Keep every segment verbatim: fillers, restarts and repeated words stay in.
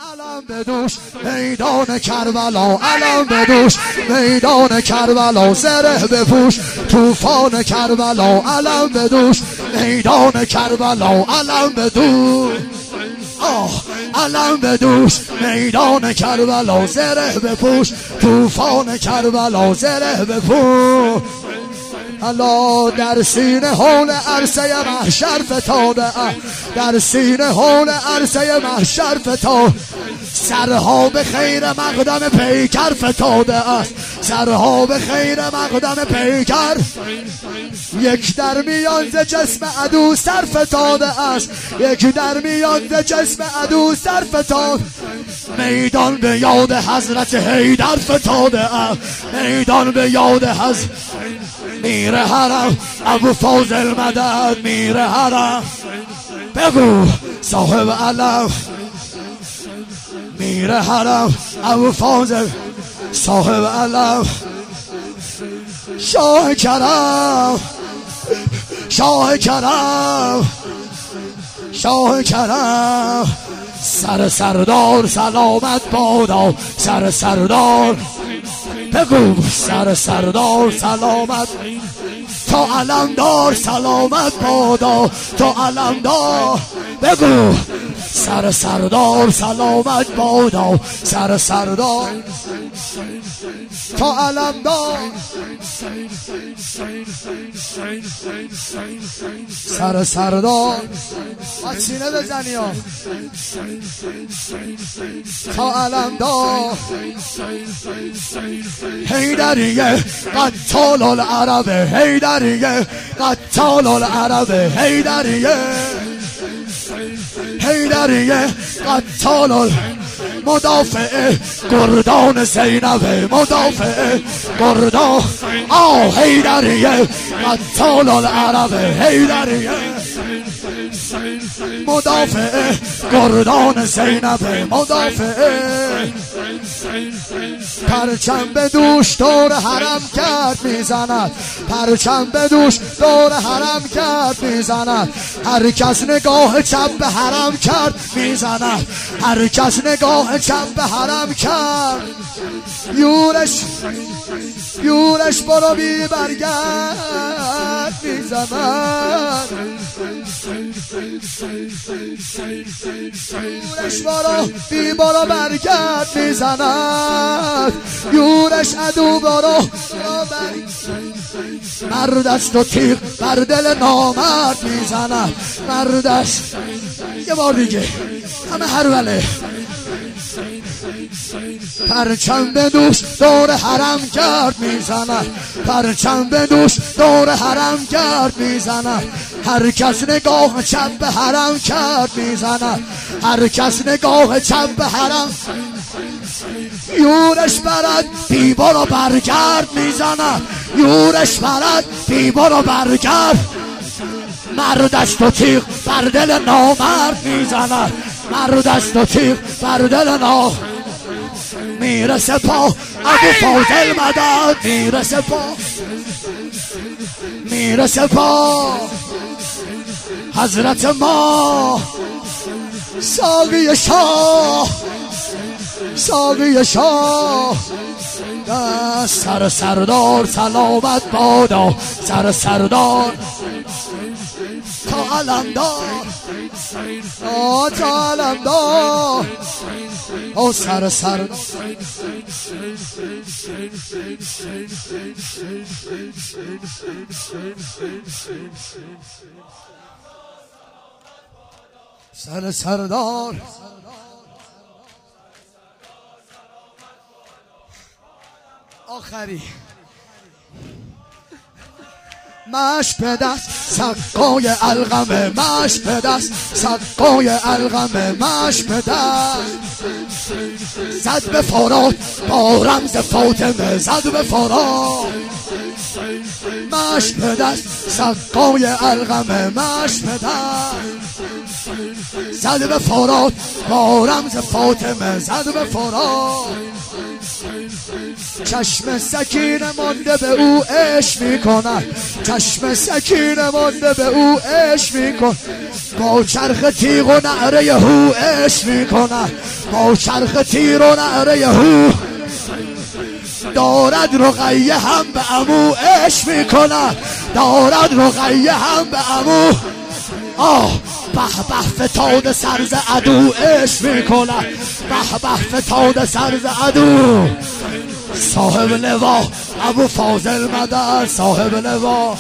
علم بدوش میدان کربلا، علم بدوش میدان کربلا، زره بپوش طوفان کربلا، علم بدوش میدان کربلا، علم بدوش آه علم بدوش میدان کربلا، زره بپوش طوفان کربلا، زره بپوش. الا در سینه حول عرصه محشر فتاده، در سینه حول عرصه محشر فتاده، سرها به خیر مقدم پیکر فتاده است، سرها به خیر مقدم پیکر. یک در میان ز جسم عدو سر فتاده است، یک در میان ز جسم عدو سر فتاده. میدان به یاد حضرت حیدر فتاده است، میدان به یاد حضرت میر حرم ابو فاضل مدد، میر حرم بگو صاحب علم، میر حرم ابو فاضل صاحب علم، شاه کرم شاه کرم شاه کرم. سر سردار سلامت بادا، سر سردار بگو سر سردار سلامت، تا علمدار سلامت بادا، تا علمدار بگو سر سردار سلامت بادا، سر سردار تا علمدار، سر سردار با سینه بزنی ها، تا علمدار. حیدریه قتال العرب، حیدریه قتال العرب، حیدریه حیدریه قتال مدافع گردان زینب، مدافع گردان آه حیدریه قتال العرب، حیدریه مدافع گردان زینب، مدافع. پرچم به دوش دور حرم کرد میزند، پرچم به دوش دور حرم کرد میزند، هر کس نگاه چپ به حرم کرد میزند، هر کس نگاه چپ به حرم کرد. یورش یورش برو بی برگرد میزند، یورش برو بی برو برگرد میزند، یورش عدو برو مرد است و تیغ بر دل نامرد میزند، مرد است. یه بار دیگه همه هر وله. پرچم به دوش دور حرم کرد میزند، پرچم به دوش دور حرم کرد میزند، هر کس نگاه چپ به حرم کرد میزند، هر کس نگاه چپ به حرم. یورش برد بیبار و برگرد میزند، یورش برد بیبار و برگرد. مرد است و تیغ بر دل نامرد میزند، مرد است و تیغ بر دل نامرد. میر سپاه ابو فاضل مدد، میر سپاه میر سپاه حضرت ما ساقی شاه، ساقی شاه. سر سردار سلامت بادا، سر سردار تا علمدار، آه تا علمدار، آه سر سردار. سر سردار آخری مش به دست سقای الغمه، مش به دست سقای الغمه، مش به دست زد به فرات با رمز فاطمه، زد به فرات مش به دست سقای الغمه، مش به دست زد به فرات با رمز فاطمه، زد به فرات. چشم سکینه مانده به او عشق میکند، چشم سکینه مانده به او عشق میکن با چرخ تیغ و نعره هو عشق میکنه با چرخ تیر و نعره هو دارد رقیه هم به عمو عشق میکنه دارد رقیه هم به عمو آه به به فتاد سرز عدو عشق میکنه به به فتاد سرز عدو صاحب لوا ابو فاضل مدد صاحب لوا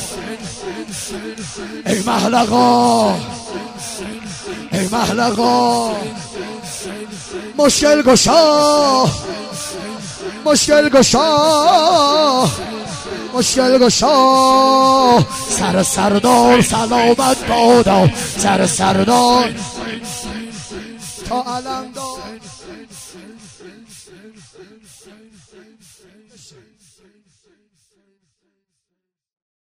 ای محلقا ای محلقا مشکل گشا مشکل گشا مشکل گشا سر سردار سلامت بادا سر سردار تا علم دار